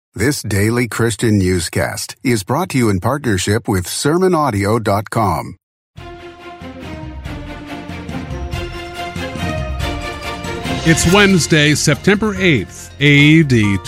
This daily Christian newscast is brought to you in partnership with SermonAudio.com. It's Wednesday, September 8th, AD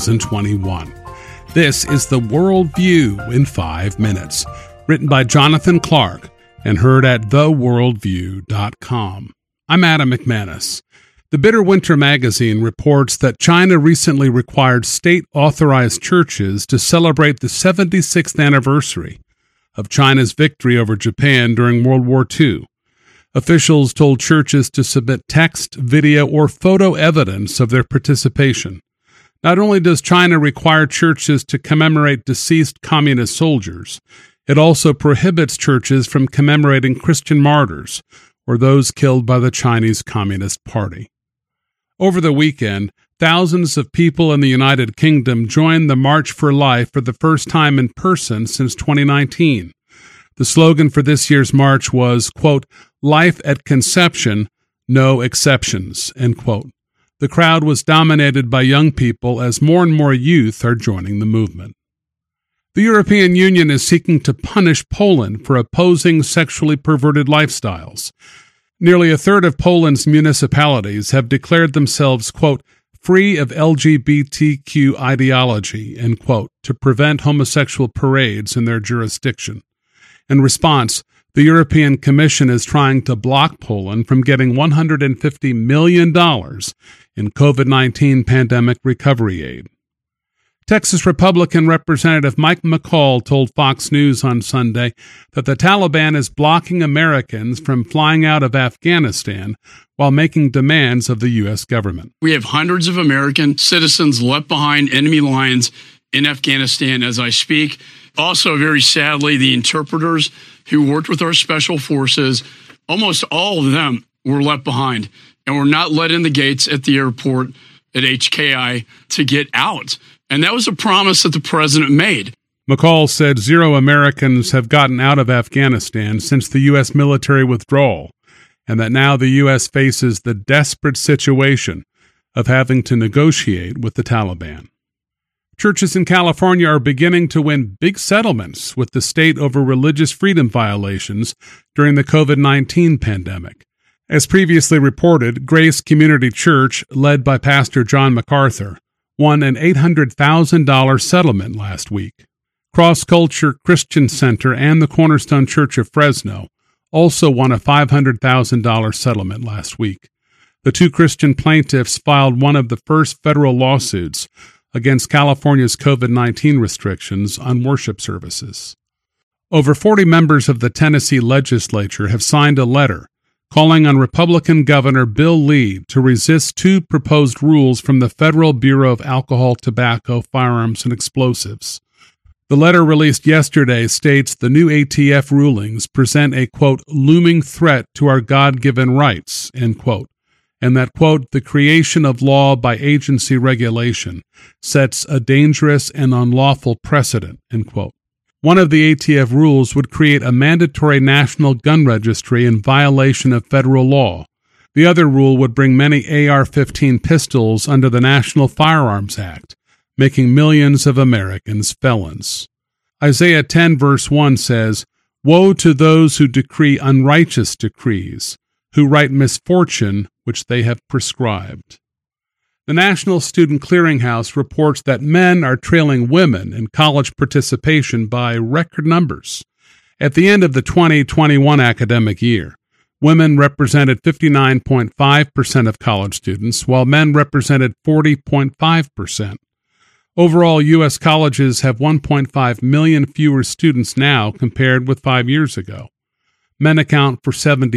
2021. This is The World View in 5 minutes, written by Jonathan Clark and heard at theworldview.com. I'm Adam McManus. The Bitter Winter magazine reports that China recently required state-authorized churches to celebrate the 76th anniversary of China's victory over Japan during World War II. Officials told churches to submit text, video, or photo evidence of their participation. Not only does China require churches to commemorate deceased communist soldiers, it also prohibits churches from commemorating Christian martyrs or those killed by the Chinese Communist Party. Over the weekend, thousands of people in the United Kingdom joined the March for Life for the first time in person since 2019. The slogan for this year's march was, quote, "Life at conception, no exceptions," end quote. The crowd was dominated by young people as more and more youth are joining the movement. The European Union is seeking to punish Poland for opposing sexually perverted lifestyles. Nearly a third of Poland's municipalities have declared themselves, quote, free of LGBTQ ideology, end quote, to prevent homosexual parades in their jurisdiction. In response, the European Commission is trying to block Poland from getting $150 million in COVID-19 pandemic recovery aid. Texas Republican Representative Mike McCall told Fox News on Sunday that the Taliban is blocking Americans from flying out of Afghanistan while making demands of the U.S. government. We have hundreds of American citizens left behind enemy lines in Afghanistan as I speak. Also, very sadly, the interpreters who worked with our special forces, almost all of them were left behind and were not let in the gates at the airport at HKI to get out. And that was a promise that the president made. McCall said 0 Americans have gotten out of Afghanistan since the U.S. military withdrawal, and that now the U.S. faces the desperate situation of having to negotiate with the Taliban. Churches in California are beginning to win big settlements with the state over religious freedom violations during the COVID-19 pandemic. As previously reported, Grace Community Church, led by Pastor John MacArthur, won an $800,000 settlement last week. Cross Culture Christian Center and the Cornerstone Church of Fresno also won a $500,000 settlement last week. The two Christian plaintiffs filed one of the first federal lawsuits against California's COVID-19 restrictions on worship services. Over 40 members of the Tennessee legislature have signed a letter calling on Republican Governor Bill Lee to resist 2 proposed rules from the Federal Bureau of Alcohol, Tobacco, Firearms, and Explosives. The letter released yesterday states the new ATF rulings present a, quote, looming threat to our God-given rights, end quote, and that, quote, the creation of law by agency regulation sets a dangerous and unlawful precedent, end quote. One of the ATF rules would create a mandatory national gun registry in violation of federal law. The other rule would bring many AR-15 pistols under the National Firearms Act, making millions of Americans felons. Isaiah 10 verse 1 says, "Woe to those who decree unrighteous decrees, who write misfortune which they have prescribed." The National Student Clearinghouse reports that men are trailing women in college participation by record numbers. At the end of the 2021 academic year, women represented 59.5% of college students, while men represented 40.5%. Overall, U.S. colleges have 1.5 million fewer students now compared with 5 years ago. Men account for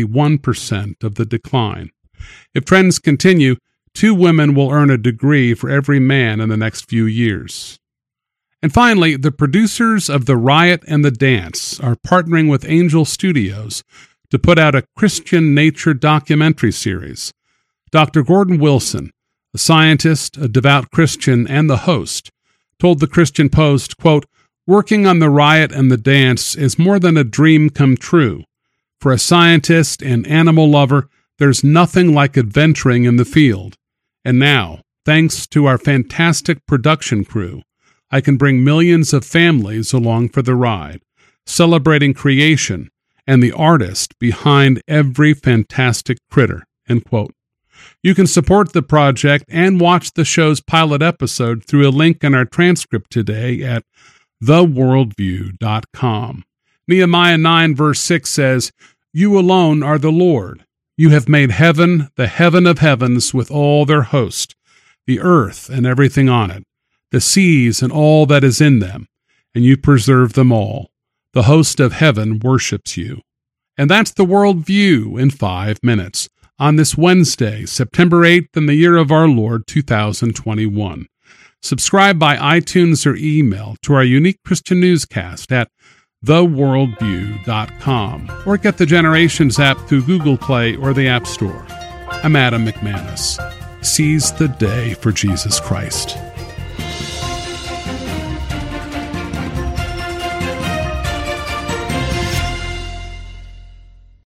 71% of the decline. If trends continue, 2 women will earn a degree for every man in the next few years. And finally, the producers of The Riot and the Dance are partnering with Angel Studios to put out a Christian nature documentary series. Dr. Gordon Wilson, a scientist, a devout Christian, and the host, told the Christian Post, quote, "Working on The Riot and the Dance is more than a dream come true. For a scientist and animal lover, there's nothing like adventuring in the field. And now, thanks to our fantastic production crew, I can bring millions of families along for the ride, celebrating creation and the artist behind every fantastic critter." End quote. You can support the project and watch the show's pilot episode through a link in our transcript today at theworldview.com. Nehemiah 9 verse 6 says, "You alone are the Lord. You have made heaven, the heaven of heavens, with all their host, the earth and everything on it, the seas and all that is in them, and you preserve them all. The host of heaven worships you." And that's the World View in 5 minutes on this Wednesday, September 8th, in the year of our Lord 2021. Subscribe by iTunes or email to our unique Christian newscast at theworldview.com, or get the Generations app through Google Play or the App Store. I'm Adam McManus. Seize the day for Jesus Christ.